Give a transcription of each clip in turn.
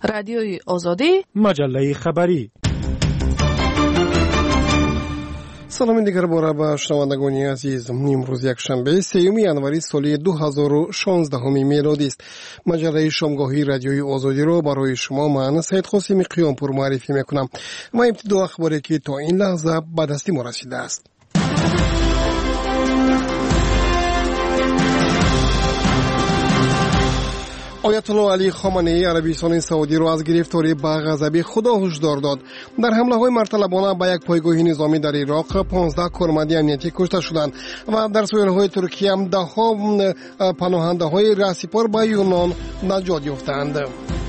رادیوی آزادی، مجله خبری. سلام دیگر باره به شنوندگان عزیز. امروز یک شنبه 3 ینوری سال 2016 میلادی است. مجله شامگاهی رادیوی آزادی را برای شما من سید قاسم قیامپور معرفی میکنم. و ابتدا اخباری که تا این لحظه به دست ما رسیده است. آیت الله علی خامنه‌ای عربستان سعودی را از گرفتاری به غضب خدا هشدار داد. در حمله‌های مرتلبانه به یک پایگاه نظامی در عراق 15 کارمند امنیتی کشته شدند و در ساحل‌های ترکیه هم ده‌ها پناهنده‌های رهسپار به یونان نجات یافتند.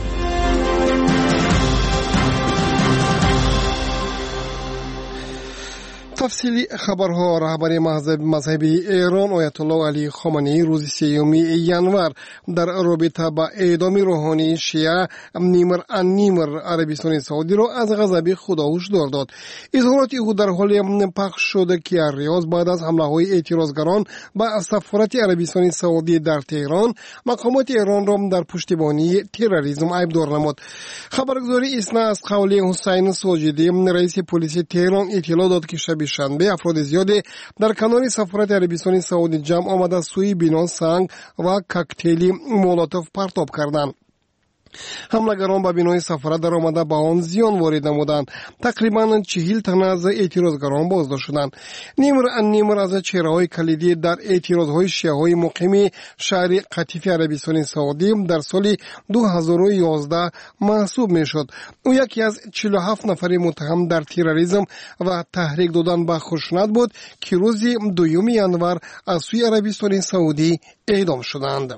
تفصیلی خبرها. رهبر مذهبی ایران آیت الله علی خامنه‌ای روز 3 ینور در رابطه با اعدام روحانی شیعه نیمر عربستان سعودی را از غضب خدا هشدار داد. اظهارات او در حال پخش شد که ریاض بعد از حمله‌های اعتراضگران به سفارت عربستان سعودی در تهران مقامات ایران را در پشتیبانی تروریسم ایبدار نمود. خبرگزاری اسنا از قول حسین ساجدی رئیس پلیس تهران اطلاع داد که شب شنبه افراد زیادی در کنار سفارت عربستان سعودی جمع آمده سوی بنا سنگ و کوکتل مولوتوف پرتاب کردند. حملگران به بینای سفارت در آمده به آن زیان وارد نمودند. تقریبا 40 تن از اعتراضگران بازداشت شدند. نیمر از چهره‌های کلیدی در اعتراضهای شیعه‌های مقیم شهر قطیف عربستان سعودی در سال 2011 محسوب میشد. او یکی از 47 نفر متهم در تروریسم و تحریک دادن به خشونت بود که روز 2 ینور از سوی عربستان سعودی اعدام شدند.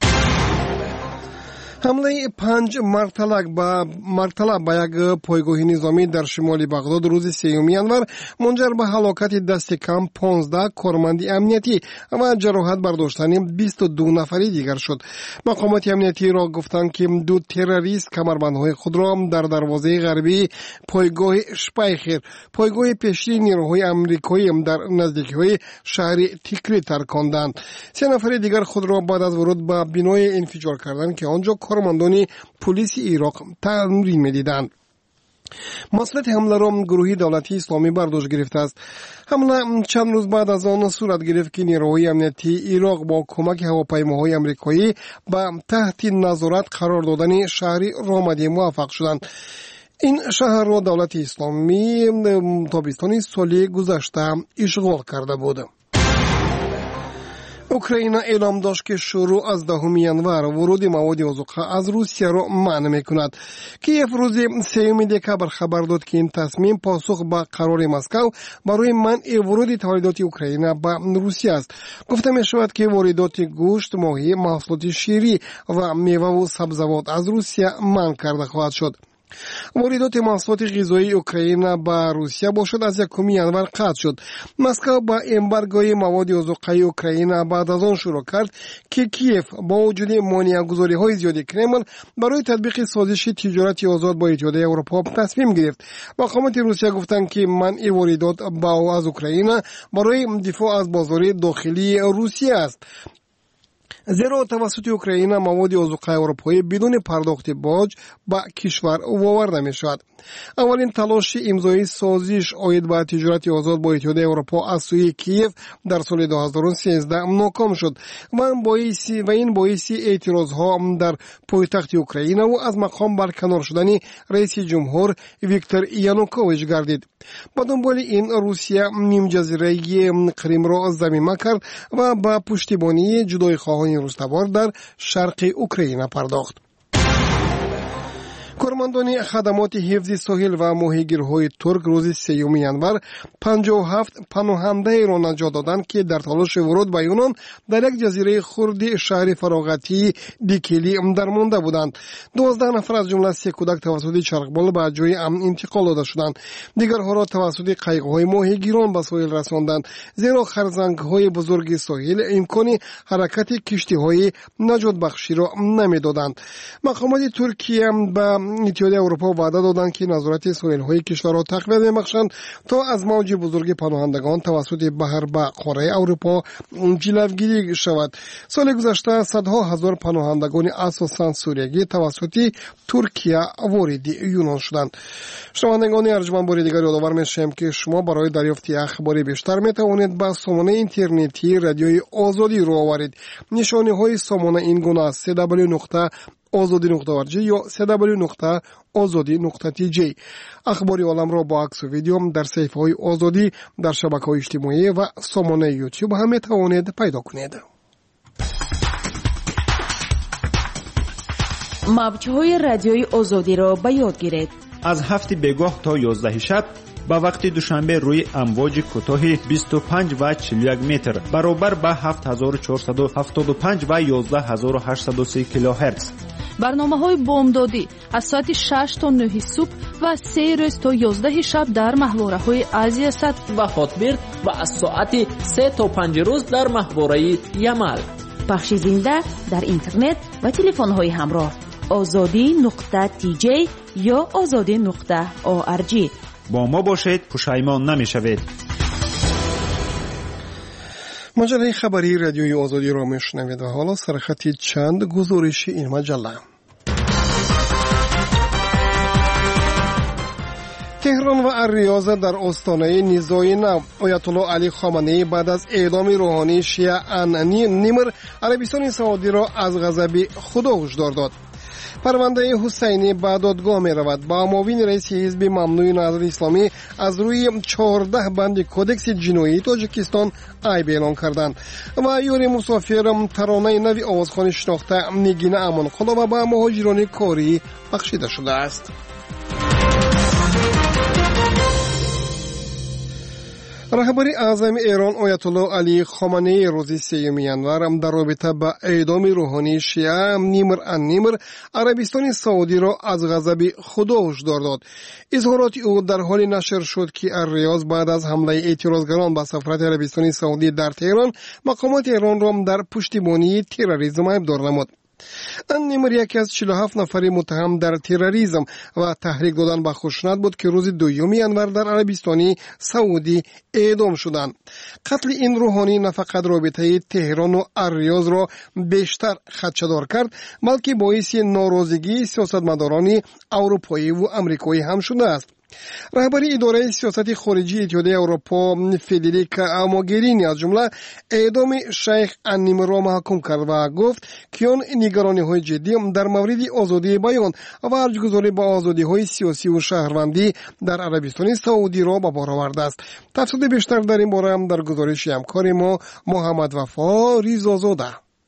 حمله 5 مرتلب به یک پایگاه نظامی در شمال بغداد روز 3 ینور منجر به هلاکت دست کم 15 کارمند امنیتی و جراحت برداشتن 22 نفری دیگر شد. مقامات امنیتی را گفتند که 2 تروریست کمربندهای خود را در دروازه غربی پایگاه شپایخر، پایگاه پیشی نیروهای آمریکایی در نزدیکی شهر تیکری ترکاندند. 3 نفر دیگر خود را بعد از ورود به بنای انفجار کردند که آنجا کارمندان پلیس عراق تمرین می‌دیدند. مسئولیت حمله را گروه دولتی اسلامی برداشت گرفته است. حمله چند روز بعد از آن صورت گرفت که نیروهای امنیتی عراق با کمک هواپیماهای آمریکایی به تحت نظارت قرار دادن شهر رامدی موفق شدند. این شهر را دولت اسلامی تابستان سال گذشته اشغال کرده بود. اوکراین اعلام داشت که شروع از 10 ینور ورود مواد اوزقه از روسیه را منع می‌کند. کیف روز 3 دکبر خبر داد که این تصمیم پاسخ به قرار مسکو برای منع ورود تولیدات اوکراین به روسیه است. گفته می‌شود که واردات گوشت، ماهی، محصولات شیری و میوه و سبزیجات از روسیه منع کرده خواهد شد. واردات محصولات غذایی اوکراین به روسیه باشد از 1 ینور قطع شد. مسکو با امبارگوی مواد اوزقه اوکراین بعد از آن شروع کرد که کیف با وجود مانع‌گذاری‌های زیادی کرمل برای تطبیق سازش تجارت آزاد با اتحادیه اروپا تصمیم گرفت. مقامات روسیه گفتند که منع واردات از اوکراین برای دفاع از بازار داخلی روسیه است. زیرا توسط اوکراین مواد اوزقه اروپایی بدون پرداخت باج به کشور آورده می شود. اولین تلاش امضای سازش عاید به تجارت آزاد با اتحادیه اروپا از سوی کیف در سال 2013 ناکام شد و این باعث اعتراضها در پایتخت اوکراین و از مقام برکنار شدن رئیس جمهور ویکتور یانوکوویچ گردید. با دنبال این روسیه نیم جزیره کریم را ضمیمه کرد و با پشتیبانی جدای خواهان روستوار در شرق اوکراین پرداخت. کارمندان خدمات حفظ ساحل و ماهیگیرهای ترک روز 3 ینور 57 پناهنده را نجات دادند که در تلاش ورود به یونان در یک جزیره خرد شهر فراغتی دیکلی درمانده بودند. 12 نفر از جمله 3 کودک توسط چرخبال به جای امن انتقال داده شدند. دیگرها را توسط قایق‌های ماهیگیران به ساحل رساندند، زیرا خرزنگ‌های بزرگ ساحل امکان حرکت کشتی‌های نجات بخشی را نمی‌دادند. مقامات ترکیه به اتحادیه اروپا وعده دادند که نظارت ساحل‌های کشور را تقویت می‌بخشند تا از موج بزرگ پناهندگان توسط بحر به قاره اروپا جلوگیری شود. سال گذشته صدها هزار پناهندگان اساساً سوریایی توسط ترکیه وارد یونان شدند. شنوندگان ارجمند بار دیگر یادآور می‌شویم که شما برای دریافت اخبار بیشتر می‌توانید به سامانه اینترنتی رادیوی آزادی رو آورید. نشانه‌های سامانه این گونه است: www.azadi.org یا www.azadi.tj. اخبار عالم را با عکس و ویدیو در صفحه‌های آزادی در شبکه‌های اجتماعی و سامانه یوتیوب هم می‌توانید پیدا کنید. موج‌های رادیوی آزادی را به یاد گیرید. از 7 بگاه تا 11 شب با وقت دوشنبه روی امواج کوتاه 25 و 41 متر برابر با 7475 و 11830 کیلوهرتز. برنامه‌های بامدادی از ساعت 6 تا 9 صبح و 3 روز تا 11 شب در ماهواره‌های آسیا سد و خاطبرد و از ساعت 3 تا 5 روز در ماهواره یمل. پخش زنده در اینترنت و تلفن‌های همراه azadi.tj یا azadi.org. با ما باشید، پشیمان نمی‌شوید. مجله خبری رادیوی آزادی را میشنوید و حالا سرخطی چند گزارش این مجله. تهران و الریاض در آستانه نزاع نو. آیت الله علی خامنه‌ای بعد از اعدام روحانی شیعه نیمر عربستان سعودی را از غضب خدا هشدار داد. پرونده حسینی به دادگاه می رود. با معاون رئیس حزب ممنوع نهضت اسلامی از روی 14 بند کودکس جنایی تاجیکستان عیب اعلام کردند و یوری مسافر ترانه نوی آوازخوانی شناخته نگین امان خدا و به مهاجران کاری بخشیده شده است. رهبر اعظم ایران آیت الله علی خامنه‌ای روز 3 ینور در رابطه با اعدام روحانی شیعه نیمر عربستان سعودی را از غضب خدا هشدار داد. اظهارات او در حال نشر شد که الریاض بعد از حمله اعتراضگران به سفارت عربستان سعودی در تهران مقامات ایران را در پشتیبانی تروریسم ابدار نمود. نیمر یکی از 47 نفر متهم در تروریسم و تحریک دادن به خشونت بود که روز 2 ینور در عربستان سعودی اعدام شدند. قتل این روحانی نه فقط رابطه تهران و الریاض را بیشتر خدشه‌دار کرد، بلکه باعث ناراضگی سیاستمداران اروپایی و آمریکایی هم شده است. رهبر اداره سیاست خارجی اتحادیه اروپا فدریکا موگرینی از جمله اعدام شیخ نیمر را محکوم کرد و گفت که آن نگرانی‌های جدی در مورد آزادی بیان و ارزش‌گذاری با آزادی‌های سیاسی و شهروندی در عربستان سعودی را به بار آورده است. تفصیل بیشتر در این باره هم در گزارش همکار ما محمد وفا ریزازاده.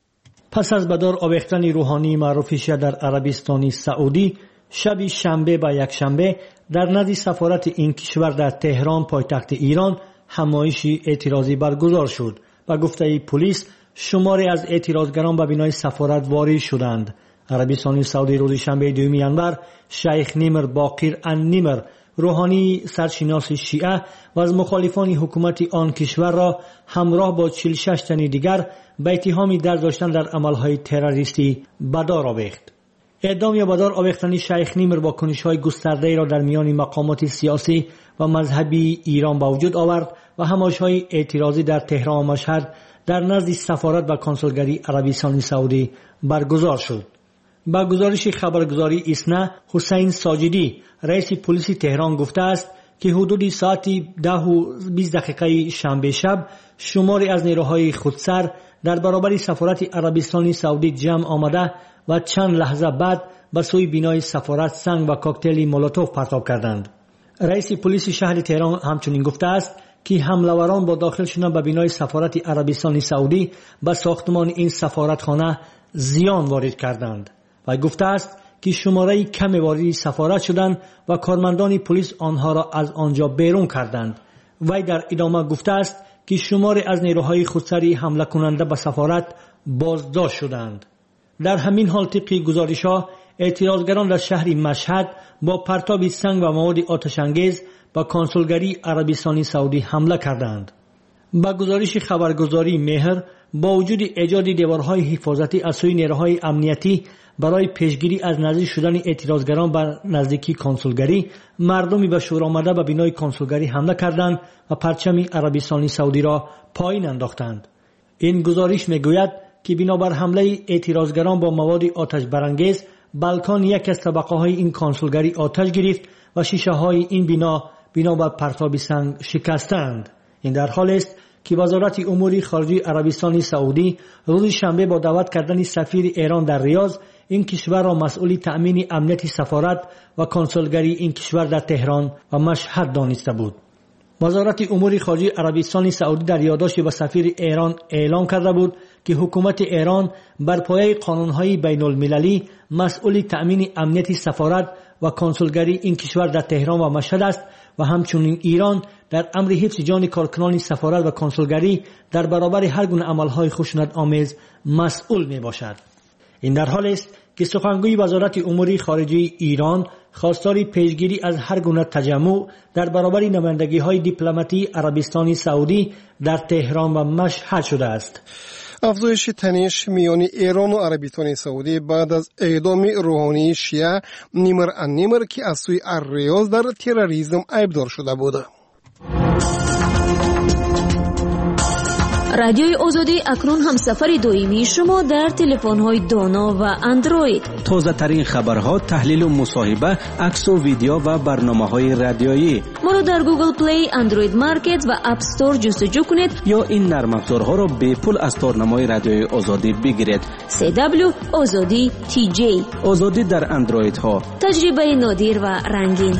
پس از بدار آویختن روحانی معروف شیعه در عربستان سعودی، شب شنبه و یکشنبه در نزد سفارت این کشور در تهران پایتخت ایران همایشی اعتراضی برگزار شد و گفته پلیس شماری از اعتراضگران به بینای سفارت وارد شدند. عربستان سعودی روز شنبه 2 ینور شیخ نیمر باقر النیمر روحانی سرشناس شیعه و از مخالفان حکومت آن کشور را همراه با 46 تن دیگر به اتهام دست داشتن در عملهای تروریستی به دار آویخت. اعدام یا به دار آویختن شیخ نیمر با کنش‌های گسترده‌ای را در میان مقامات سیاسی و مذهبی ایران به وجود آورد و همایش‌های اعتراضی در تهران و مشهد در نزد سفارت و کنسولگری عربستان سعودی برگزار شد. با گزارش خبرگزاری ایسنا، حسین ساجدی رئیس پلیس تهران گفته است که حدود ساعت 10:20 شنبه شب شماری از نیروهای خودسر در برابر سفارت عربستان سعودی جمع آمده و چند لحظه بعد به سوی بینای سفارت سنگ و کوکتل مولوتوف پرتاب کردند. رئیس پلیس شهر تهران همچنین گفته است که حمله‌وران با داخل شدن به بینای سفارت عربستان سعودی به ساختمان این سفارتخانه زیان وارد کردند و گفته است که شماره کم وارد سفارت شدند و کارمندان پلیس آنها را از آنجا بیرون کردند. وی در ادامه گفته است که شماری از نیروهای خودسری حمله کننده به سفارت بازداشت شدند. در همین حال طبق گزارش‌ها اعتراضگران در شهر مشهد با پرتاب سنگ و مواد آتش‌انگیز به کنسولگری عربستان سعودی حمله کردند. با گزارش خبرگزاری مهر با وجود ایجاد دیوارهای حفاظتی از سوی نیروهای امنیتی برای پیشگیری از نزدیک شدن اعتراضگران به نزدیکی کنسولگری مردمی به شور آمده به بنای کنسولگری حمله کردند و پرچم عربستان سعودی را پایین انداختند. این گزارش میگوید که بنابر حمله اعتراضگران با مواد آتش برانگیز بالکن یک از طبقه های این کنسولگری آتش گرفت و شیشه های این بنا بر پرتاب سنگ شکستند. این در حالی است که وزارت امور خارجه عربستان سعودی روز شنبه با دعوت کردن سفیر ایران در ریاض این کشور را مسئول تأمین امنیت سفارت و کنسولگری این کشور در تهران و مشهد دانسته بود. وزارت امور خارجه عربستان سعودی در یادداشت به سفیر ایران اعلام کرده بود که حکومت ایران بر پایه قانون‌های بین المللی مسئول تأمین امنیت سفارت و کنسولگری این کشور در تهران و مشهد است و همچنین ایران در امر حفظ جان کارکنان سفارت و کنسولگری در برابر هر گونه عملهای خشونت‌آمیز مسئول میباشد. این در حالی است که سخنگوی وزارت امور خارجه ایران خواستار پیشگیری از هر گونه تجمع در برابر نمایندگی‌های دیپلماتی عربستان سعودی در تهران و مشهد شده است. افزایش تنش میان ایران و عربستان سعودی بعد از اعدام روحانی شیعه نیمر النمر که از سوی الریاض در تروریسم عیبدار شده بود. رادیوی آزادی اکنون همسفر دائمی شما در تلفن‌های دانا و اندروید. تازه ترین خبرها، تحلیل و مصاحبه، عکس و ویدیو و برنامه‌های رادیویی. ما را در گوگل پلی، اندروید مارکت و اپ استور جستجو کنید یا این نرم افزارها را به پول از تارنمای رادیوی آزادی بگیرید. CW آزادی TJ. آزادی در اندروید ها. تجربه نادر و رنگین.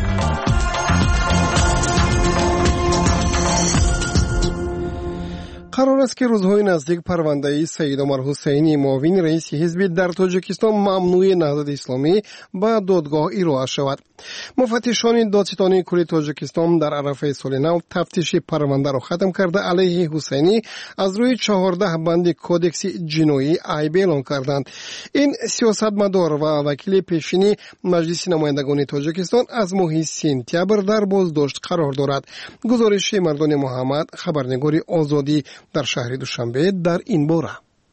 قرار است که روزهای نزدیک پرونده سید عمر حسینی معاون رئیس حزب در تاجیکستان ممنوع نهضت اسلامی به دادگاه ارائه شود. مفتشان دادستانی کل تاجیکستان در عرفه سال نو تفتیش پرونده را ختم کرده علیه حسینی از روی 14 بند کودکس جنایی عیب اعلام کردند. این سیاستمدار و وکیل پیشینی مجلس نمایندگان تاجیکستان از ماه سپتامبر در بازداشت قرار دارد. گزارش مردان محمد، خبرنگار آزادی در شهر دوشنبه در این باره.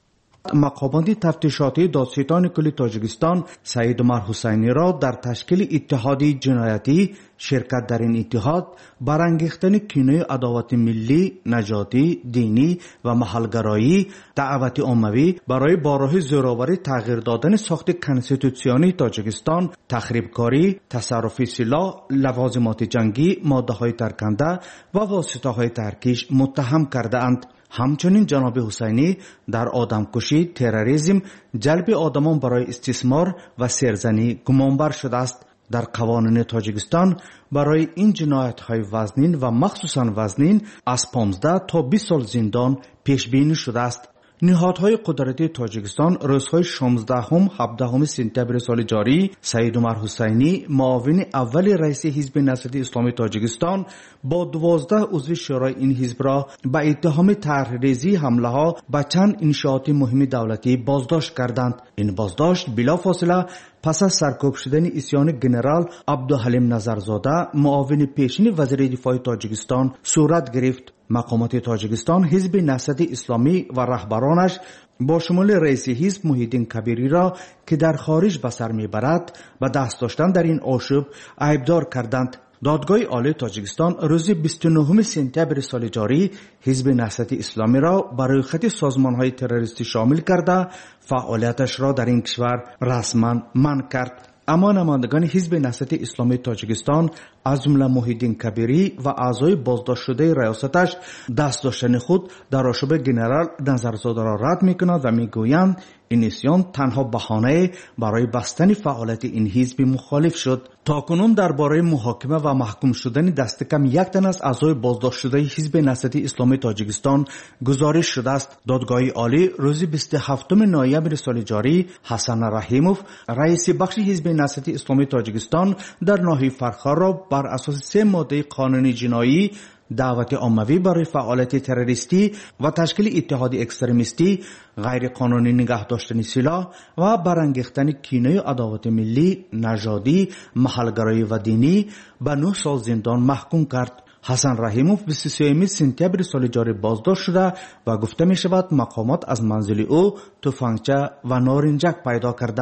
مقامات تفتیشاتی دادستان کل تاجیکستان سید عمر حسینی را در تشکیل اتحادی جنایتی شرکت در این اتحاد برانگیختن کینه عداوت ملی، نژادی، دینی و محلگرایی، دعوت عمومی برای با راه زورآوری تغییر دادن ساخت کنستیتوسیونی تاجیکستان، تخریبکاری، تصرف سلاح، لوازمات جنگی، ماده‌های ترکنده و واسطه‌های ترکیش متهم کرده‌اند. همچنین جناب حسینی در آدمکشی، تروریسم، جلب آدمان برای استثمار و سرزنی گمانبر شده است. در قوانین تاجیکستان برای این جنایت‌های وزنین و مخصوصاً وزنین از 15 تا 20 سال زندان پیش بینی شده است. نهادهای قدرتی تاجیکستان روزهای 16 و 17 سپتامبر سال جاری سید عمر حسینی معاون اول رئیس حزب نهضت اسلامی تاجیکستان با 12 عضو شورای این حزب را به اتهام طرحریزی حمله ها به چند انشاءات مهم دولتی بازداشت کردند. این بازداشت بلافاصله پس از سرکوب شدن اسیان گنرال عبدالحلیم نظرزاده معاون پیشین وزیر دفاع تاجیکستان صورت گرفت. مقامات تاجیکستان حزب نهضت اسلامی و رهبرانش با شمول رئیس حزب محی الدین کبیری را که در خارج به سر میبرد و دست داشتن در این آشوب عیبدار کردند. دادگاه عالی تاجیکستان روز 29 سپتامبر سال جاری حزب نهضت اسلامی را برای خط سازمان‌های تروریستی شامل کرده فعالیتش را در این کشور رسما منع کرد. اما نمایندگان حزب نهضت اسلامی تاجیکستان از جمله محی الدین کبیری و اعضای بازداشت شده ریاستش دست داشتن خود در آشوب گنرال نظرزاده را رد می‌کنند و میگویند این اسیان تنها بهانه برای بستن فعالیت این حزب مخالف شد. تاکنون درباره محاکمه و محکوم شدن دست کم یک تن از اعضای بازداشت شده حزب نهضت اسلامی تاجیکستان گزارش شده است. دادگاه عالی روز 27 نوامبر سال جاری حسن رحیموف رئیس بخش حزب نهضت اسلامی تاجیکستان در ناحیه فرخار را بر اساس 3 ماده قانون جنایی دعوت عمومی برای فعالیت تروریستی و تشکیل اتحاد اکستریمیستی، غیر قانونی نگه داشتن سلاح و برانگیختن کینه عداوت ملی، نژادی، محلگرایی و دینی به 9 سال زندان محکوم کرد. حسن رحیموف 23 سپتامبر سال جاری بازداشت شده و گفته می شود مقامات از منزل او تفنگچه و نارنجک پیدا کردند.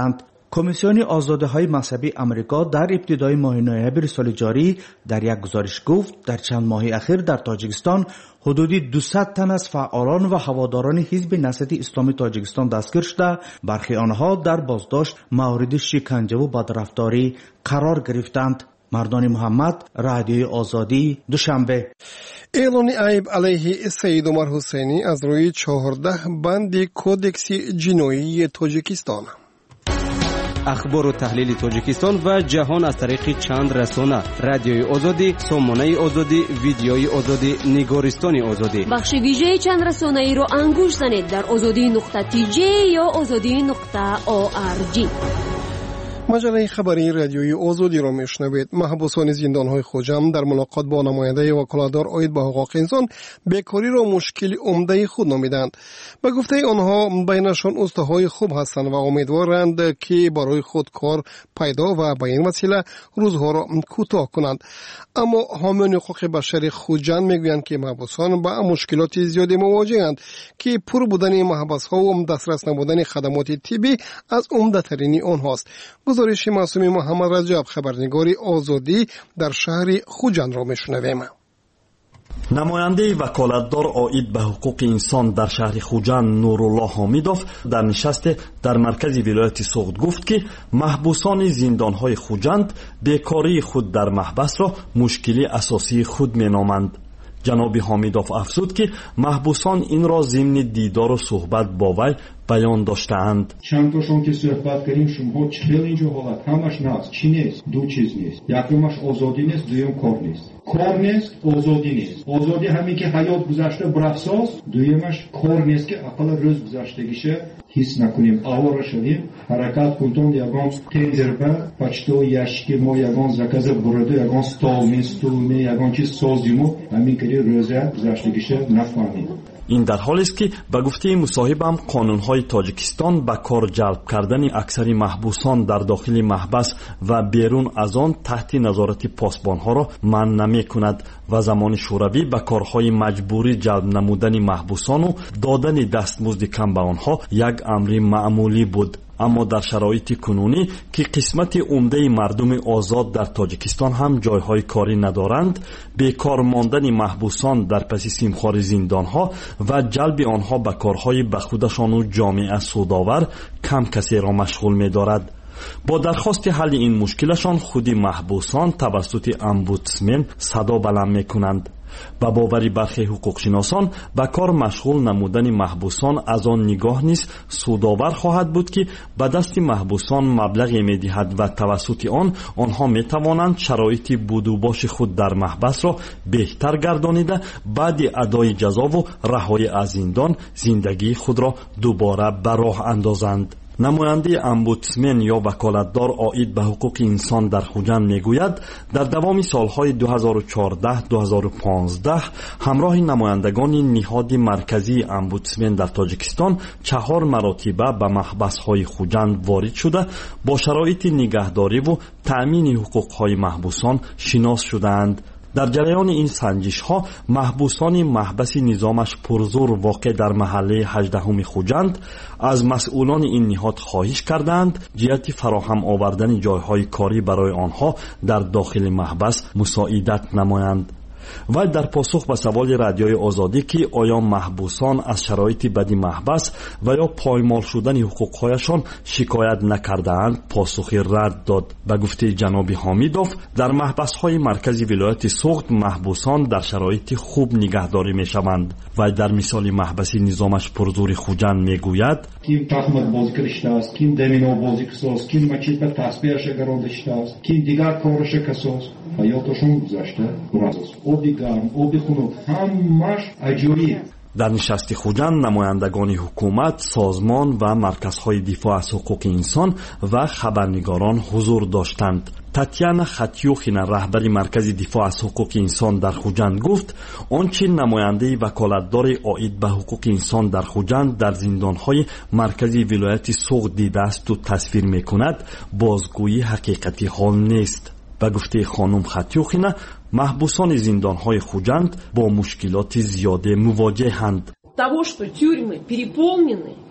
کمیسیون آزادی‌های مذهبی آمریکا در ابتدای ماه نوامبر سال جاری در یک گزارش گفت در چند ماه اخیر در تاجیکستان حدودی 200 تن از فعالان و هواداران حزب نهضت اسلامی تاجیکستان دستگیر شده، برخی آنها در بازداشت مورد شکنجه و بدرفتاری قرار گرفتند. مردان محمد، رادیوی آزادی، دوشنبه. اعلان عیب علیه سید عمر حسینی از روی 14 بند کودکس جنایی تاجیکستان. اخبار و تحلیل تاجیکستان و جهان از طریق چند رسانه: رادیوی آزادی، سامانه آزادی، ویدیوی آزادی، نگارستان آزادی. بخش ویژه چند رسانه ای رو انگوش زنید در azadi.tj یا azadi.org. مجله خبری رادیوی آزادی را میشنوید. محبوسان زندانهای خوجم در ملاقات با نماینده وکالتدار عاید به حقوق انسان بیکاری را مشکل عمده خود نامیدند. به گفته آنها بینشان استاهای خوب هستند و امیدوارند که برای خود کار پیدا و به این وسیله روزها را کوتاه کنند. اما حامیان حقوق بشر خوجند میگویند که محبوسان با مشکلات زیادی مواجهند که پر بودن محبس‌ها و دسترس نبودن خدمات طبی از عمده ترین آنهاست. گزارش معصومی محمد رجب، خبرنگاری آزادی در شهر خوجند را میشنویم. نماینده وکالتدار عاید به حقوق انسان در شهر خوجند نورالله حامیدوف در نشست در مرکز ولایت سوغد گفت که محبوسان زندانهای خوجند بیکاری خود در محبس را مشکلی اساسی خود مینامند. جناب حامیدوف افزود که محبوسان این را ضمن دیدار و صحبت با وی بیان داشتند. چند تاشون که صحبت کردیم شما چهل اینجا حالت همش نست. چی نیست؟ دو چیز نیست. یکیمش آزادی نیست، دویم کار نیست. کار نیست، آزادی نیست. آزادی همین که حیات گذشته برافساز، دویمش کار نیست که اقل روز گذشتگیشه حس نکنیم. آواره شدیم، حرکت کنیم، یگان تنجربه، پچتو یشکی ما یگان زکازه برده، یگان ستول می یگان چیز سازیمو همین که روز گذشتگیشه نفهمیم. این در حالی است که به گفته مصاحبم قانون‌های تاجیکستان به کار جلب کردن اکثر محبوسان در داخل محبس و بیرون از آن تحت نظارت پاسبان‌ها را منع نمی‌کند و زمان شوروی به کارهای مجبوری جلب نمودن محبوسان و دادن دستمزد کم به آنها یک امر معمولی بود. اما در شرایط کنونی که قسمت عمده مردم آزاد در تاجیکستان هم جایهای کاری ندارند، بیکار ماندن محبوسان در پس سیمخوار زندانها و جلب آنها به کارهای به خودشان و جامعه سودآور کم کسی را مشغول می دارد. با درخواست حل این مشکلشان خود محبوسان توسط امبودسمن صدا بلند می کنند. با باوری برخی حقوق شناسان به کار مشغول نمودن محبوسان از آن نگاه نیز سودآور خواهد بود که به دست محبوسان مبلغی می‌دهد و توسط آنها می‌توانند شرایط بود و باش خود در محبس را بهتر گردانیده بعد ادای جزا و رهایی از زندان زندگی خود را دوباره به راه اندازند. نماینده امبودسمن یا وکالتدار عاید به حقوق انسان در خوجند میگوید در دوام سالهای 2014-2015 همراه نمایندگان نهاد مرکزی امبودسمن در تاجیکستان 4 مرتبه به محبس‌های خوجند وارد شده با شرایط نگهداری و تأمین حقوق‌های محبوسان شناس شدند. در جریان این سنجش‌ها محبوسان محبس نظامش پرزور واقع در محله 18 خوجند از مسئولان این نهاد خواهش کردند جهت فراهم آوردن جایهای کاری برای آنها در داخل محبس مساعدت نمایند. و در پاسخ به سوال رادیوی آزادی که آیا محبوسان از شرایط بدی محبس و یا پایمال شدن حقوقهایشان شکایت نکردند پاسخی رد داد. به گفته جناب حامیدوف در محبس‌های مرکزی ولایت سوغد محبوسان در شرایط خوب نگهداری می‌شوند و در مثال محبس نظامش پرزور خوجند میگوید کیم تخمت بازی کرده است، کیم دمینو بازی کرده است، کیم مچیت به تسبیحش گرانده است، کیم دیگر کارش کرده است. حیاتشون گذشته آبی گرم، آبی خنک، همش اجوری. در نشست خوجند نمایندگان حکومت، سازمان و مرکزهای دفاع از حقوق انسان و خبرنگاران حضور داشتند. تاتیانا خاتیوخین رهبر مرکز دفاع از حقوق انسان در خوجند گفت آنچه نماینده وکالتدار عاید به حقوق انسان در خوجند در زندانهای مرکزی ولایت سوغد دیده است و تصویر میکند بازگویی حقیقتی حال نیست. به گفته خانم خاتیوخینا محبوسان زندانهای خوجند با مشکلات زیاده مواجه‌اند. Того, что тюрьмы переполнены,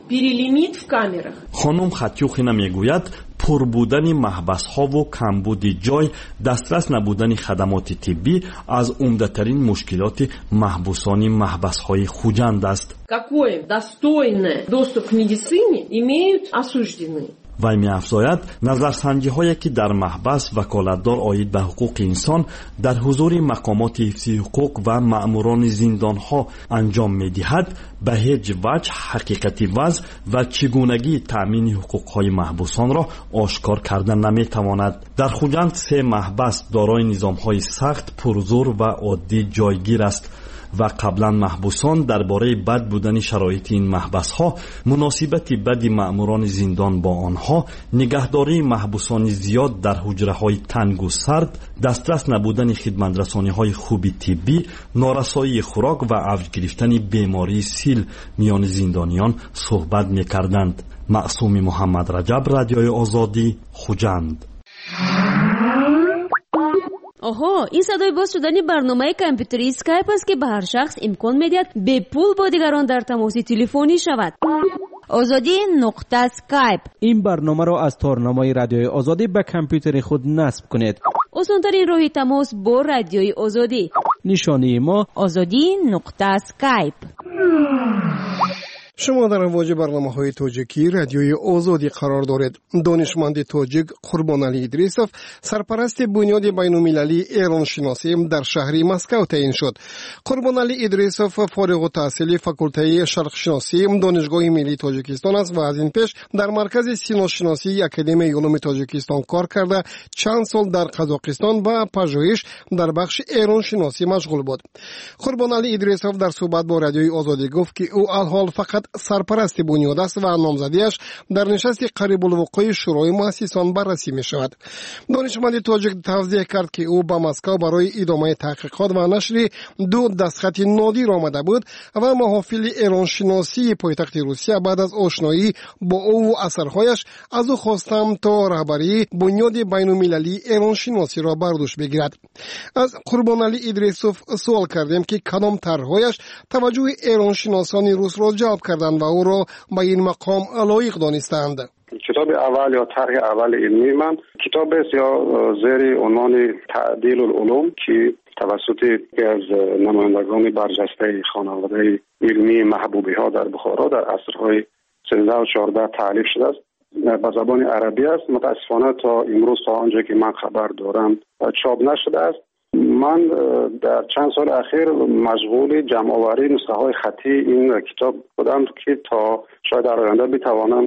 перелимит в камерах. خانم خطیوخینا میگوید پر بودن محبس‌ها و کمبود جای، دسترس نبودن خدمات طبی از عمده‌ترین مشکلات محبوسان محبس‌های خوجند است. Какой достойный доступ к медицине имеют осужденные? وی می‌افزاید نظرسنجی‌هایی که در محبس وکالتدار عاید به حقوق انسان در حضور مقامات حفظی حقوق و مأموران زندان‌ها انجام می‌دهد به هیچ وجه حقیقت وضع و چگونگی تأمین حقوق‌های محبوسان را آشکار کردن نمی‌تواند. در خوجند 3 محبس دارای نظام‌های سخت، پرزور و عادی جایگیر است و قبلا محبوسان درباره بد بودن شرایط این محبس‌ها، مناسبت بد مأموران زندان با آنها، نگهداری محبوسان زیاد در حجره‌های تنگ و سرد، دسترس نبودن خدمت‌رسانی‌های خوب طبی، نارسایی خوراک و اوج گرفتن بیماری سیل میان زندانیان صحبت می‌کردند. معصوم محمد رجب، رادیوی آزادی، خوجند. آها، این صدای باز شدن برنامه کامپیوتری اسکایپ است که به هر شخص امکان می‌دهد به پول با دیگران در تماس تلفنی شود. آزادی نقطه اسکایپ. این برنامه را از تارنمای رادیوی آزادی به کامپیوتر خود نصب کنید. آسان‌ترین راه تماس با رادیوی آزادی. نشانی ما آزادی نقطه اسکایپ. شما در امواج برنامه‌های تاجیکی رادیوی آزادی قرار دارید. دانشمند تاجیک قربانعلی ادریسوف سرپرست بنیاد بین‌المللی ایرانشناسی در شهر مسکو تعیین شد. قربانعلی ادریسوف فارغ التحصیل فاکولته شرقشناسی دانشگاه ملی تاجیکستان است و از این پیش در مرکز سینوشناسی اکادمی علوم تاجیکستان کار کرده چند سال در قزاقستان و پژوهش در بخش ایرانشناسی مشغول بود. قربانعلی ادریسوف در صحبت با رادیوی آزادی گفت که او الحال فقط سرپرست بنیاد است و نامزدیش در نشست قریب الوقوع شورای مؤسسان بررسی می شود. دانشمند تاجیک توضیح کرد که او به مسکو برای ادامه تحقیقات و نشر 2 دستخط نادر آمده بود و محافل ایرانشناسی پایتخت روسیه بعد از آشنایی با او و اثرهایش از او خواستم تا رهبری بنیاد بین‌المللی ایرانشناسی را بر دوش بگیرد. از قربانعلی ادریسوف سوال کردیم که کدام طرحهایش توجه ایرانشناسان روس را جلب کردند و او را به این مقام لایق دانستند. کتاب اول یا طرح اول علمی من کتاب است یا زیر عنوان تعدیل العلوم که توسط یکی از نمایندگان برجسته خانواده علمی محبوبی ها در بخارا در عصرهای 13 و 14 تالیف شده است. به زبان عربی است. متاسفانه تا امروز تا آنجا که من خبر دارم چاپ نشده است. من در چند سال اخیر مشغول جمع آوری نسخه های خطی این کتاب بودم که تا شاید در آینده بتوانم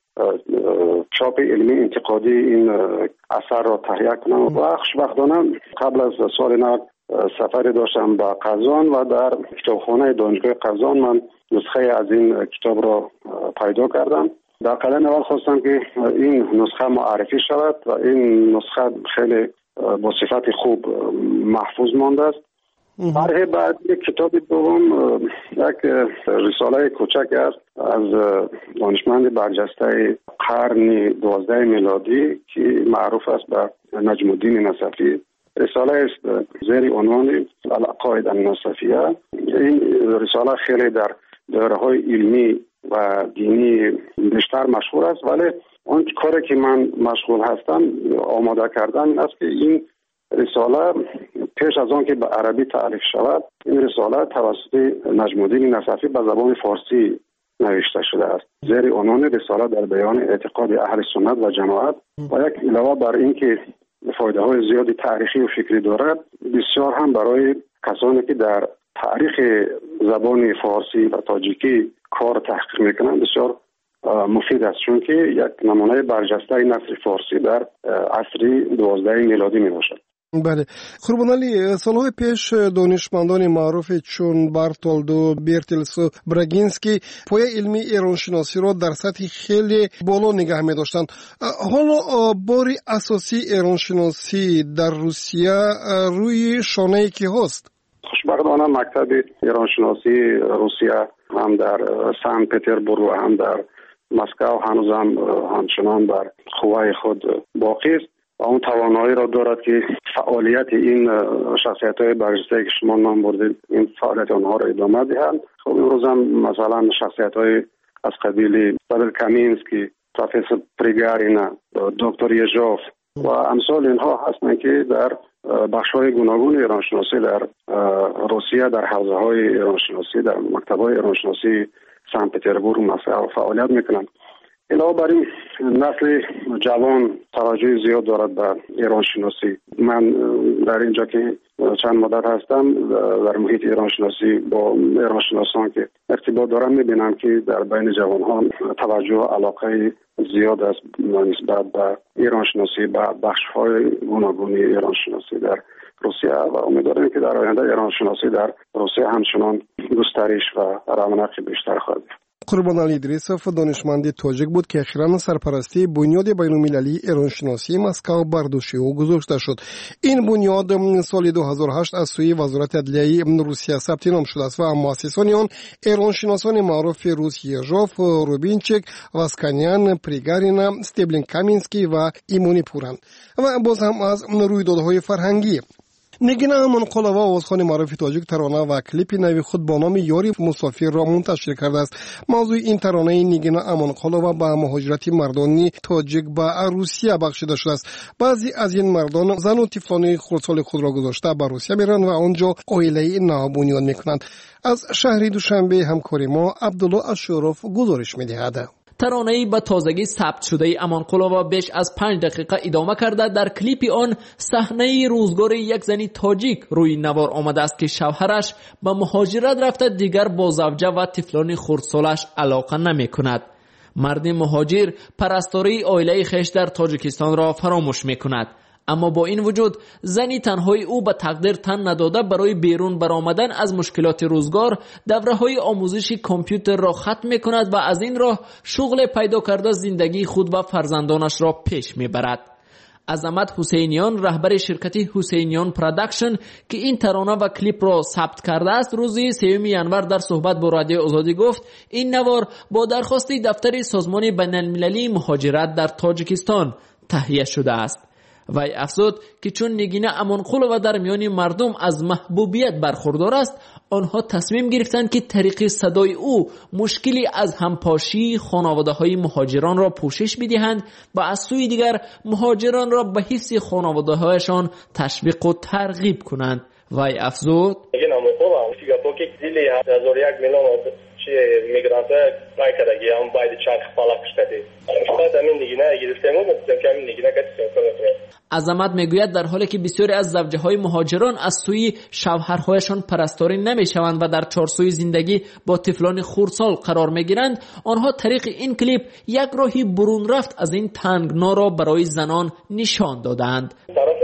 چاپ علمی انتقادی این اثر را تهیه کنم و خوشبختانه قبل از سال نو سفری داشتم به قزان و در کتابخانه دانشگاه قزان من نسخه از این کتاب را پیدا کردم. در قدم اول خواستم که این نسخه معرفی شود و این نسخه خیلی با صفت خوب محفوظ مانده است. طرح بعد یک کتاب دوم یک رساله کوچک است از دانشمند برجسته قرن 12 میلادی که معروف است به نجم الدین نصفی. رساله است زیر عنوان العقاید النصفیه. این رساله خیلی در دوره‌های علمی و دینی بیشتر مشهور است، ولی اون کاری که من مشغول هستم آماده کردن است که این رساله پیش از آن که به عربی تعریف شود این رساله توسط نجم الدین نصفی به زبان فارسی نوشته شده است. زیر عنوان رساله در بیان اعتقاد اهل سنت و جماعت و یک علاوه بر این که فایده های زیادی تاریخی و فکری دارد، بسیار هم برای کسانی که در تاریخ زبان فارسی و تاجیکی کار تحقیق میکنند بسیار مفید است، چون که یک نمونه برجسته نثر فارسی در عصر 12 میلادی می باشد. بله. قربانعلی، سالهای پیش دانشمندان معروف چون بارتولدو برتلسو براگینسکی پایه علمی ایرانشناسی را در سطح خیلی بالا نگه می داشتند. حالا بار اساسی ایرانشناسی در روسیه روی شانه کی هست؟ خوشبختانه مکتب ایرانشناسی روسیه هم در سن پترزبورگ و هم در مسکو هنوز هم همچنان بر قوای خود باقی است و اون توانایی را دارد که فعالیت این شخصیت‌های برجسته که شما نام بردید این فعالیت آنها را ادامه دهند. خب امروز هم مثلا شخصیت‌های از قبیل پاول کامینسکی، پروفسور پریگارینا، دکتر یژوف و امثال اینها هستند که در بخش‌های گوناگون ایرانشناسی در روسیه، در حوزه‌های ایرانشناسی، در مکتب‌های ایرانشناسی سن پترزبورگ مثلا فعالیت می‌کنند. علاوه بر این نسل جوان توجه زیاد دارد به ایرانشناسی. من در اینجا که چند مدت هستم در محیط ایرانشناسی با ایرانشناسان که ارتباط دارم می‌بینم که در بین جوان‌ها توجه و علاقه زیاد است نسبت به ایرانشناسی، به بخش‌های گوناگون ایرانشناسی در روسیه و امیدوارم که در آینده ایرانشناسی در روسیه همچنان گسترش و رونق بیشتر خواهد یافت. قربان علی ادریسوف دانشمند تاجیک بود که اخیراً سرپرستی بنیاد بین‌المللی ایرانشناسی مسکو بر دوش او گذاشته شد. این بنیاد سال 2008 از سوی وزارت عدلیه روسیه ثبت نام شده است و مؤسسان آن ایرانشناسان معروف روس یژوف، روبینچک، واسکانیان، پریگارینا، استیبلین کامینسکی و ایمونی پورند. و باز هم از رویدادهای فرهنگی نگینا امانقلووا آوازخوان معروف تاجیک ترانه و کلیپ نوی خود با نام یاری مسافر را منتشر کرده است. موضوع این ترانه نگینا امانقلووا به مهاجرت مردان تاجیک به روسیه بخشیده شده است. بعضی از این مردان زن و طفلان خردسال خود را گذاشته به روسیه میرند و آنجا عائله نو بنیاد میکنند. از شهر دوشنبه همکار ما عبدالله اشرف گزارش میدهد. ترانه‌ای با تازگی ثبت شده امانقلووا بیش از 5 دقیقه ادامه کرده. در کلیپ آن صحنه روزگار یک زنی تاجیک روی نوار آمده است که شوهرش به مهاجرت رفته، دیگر با زوجه و طفلان خردسالش علاقه نمی کند. مرد مهاجر پرستاری عائله خویش در تاجیکستان را فراموش می کند. اما با این وجود زنی تنهای او به تقدیر تن نداده برای بیرون برآمدن از مشکلات روزگار دوره‌های آموزشی کامپیوتر را ختم می‌کند و از این راه شغل پیدا کرده زندگی خود و فرزندانش را پیش می‌برد. عظمت حسینیان، رهبر شرکت حسینیان پروداکشن که این ترانه و کلیپ را ثبت کرده است، روز 3 ژانویه در صحبت با رادیو آزادی گفت این نوار با درخواست دفتر سازمان بین‌المللی مهاجرت در تاجیکستان تهیه شده است. وی افزود که چون نگینه امانقلووا در میان مردم از محبوبیت برخوردار است، آنها تصمیم گرفتند که طریق صدای او مشکلی از همپاشی خانواده‌های مهاجران را پوشش بدهند و از سوی دیگر مهاجران را به حفظ خانواده‌هایشان تشویق و ترغیب کنند. وی افزود میگرانتا رای کردگی هم باید چند خپالا کشتدی خواهد همین نگینه گرفتیم و مبتدم که همین نگینه کسی عظمت میگوید در حالی که بسیاری از زوجه های مهاجران از سوی شوهرهایشان پرستاری نمیشوند و در چارسوی زندگی با طفلان خردسال قرار میگیرند، آنها طریق این کلیپ یک راهی برون رفت از این تنگنا را برای زنان نشان دادند.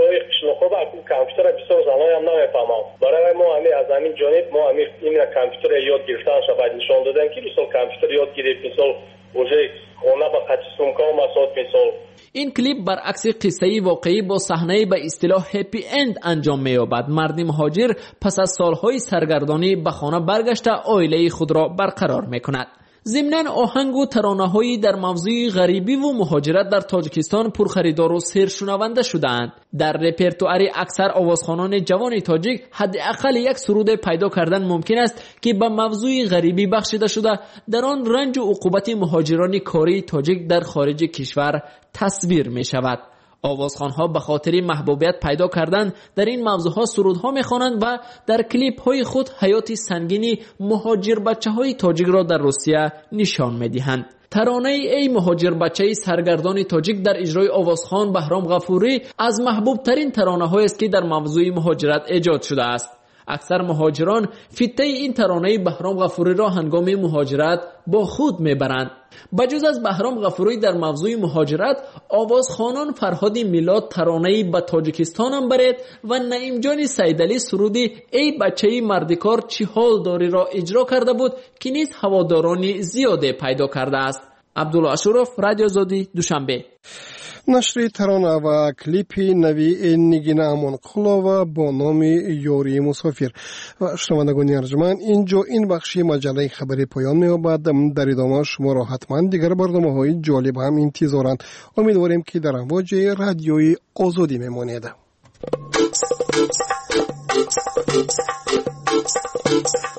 کامپیوتر بسیار زنای هم نمیفهمم. برای ما همین از همین جانب ما همین این کامپیوتر یاد گرفتن شاید نشان دادن که مثلا کامپیوتر یاد گرفت، مثلا وجه خونه با قطعه کام مساد مثال. این کلیپ برعکس قصه واقعی با صحنه به اصطلاح هپی اند انجام می‌یابد. مرد مهاجر پس از سالهای سرگردانی به خانه برگشته عائله خود را برقرار می‌کند. ضمناً آهنگ و ترانه‌هایی در موضوع غریبی و مهاجرت در تاجیکستان پرخریدار و سرشنونده شده‌اند. در رپرتوار اکثر آوازخوانان جوان تاجیک حداقل یک سرود پیدا کردن ممکن است که به موضوع غریبی بخشیده شده در آن رنج و عقوبت مهاجران کاری تاجیک در خارج کشور تصویر می شود. آوازخوان‌ها به خاطر محبوبیت پیدا کردن در این موضوعها سرودها می‌خوانند و در کلیپ‌های خود حیات سنگینی مهاجر بچه‌های تاجیک را در روسیه نشان می‌دهند. ترانه ای مهاجر بچه سرگردان تاجیک در اجرای آوازخوان بهرام غفوری از محبوب ترین ترانه‌هایی است که در موضوع مهاجرت ایجاد شده است. اکثر مهاجران فیته این ترانه بهرام غفوری را هنگام مهاجرت با خود میبرند. بجز از بهرام غفوری در موضوع مهاجرت، آوازخوانان فرهاد میلاد ترانه‌ای به تاجیکستان هم برید و نعیم جان سیدعلی سرودی ای بچه مردکار چی حال داری را اجرا کرده بود که نیز هوادارانی زیاده پیدا کرده است. عبدالله اشرف، رادیو آزادی، دوشنبه. نشر ترانه و کلیپ نوی نگینه امانقلووا با نام یاری مسافر. و شنوندگان ارجمند، اینجا این بخشی مجله خبری پایان می‌یابد. در ادامه شما را حتما دیگر برنامه‌های جالب هم انتظارند. امیدواریم که در امواج رادیوی آزادی میمانید.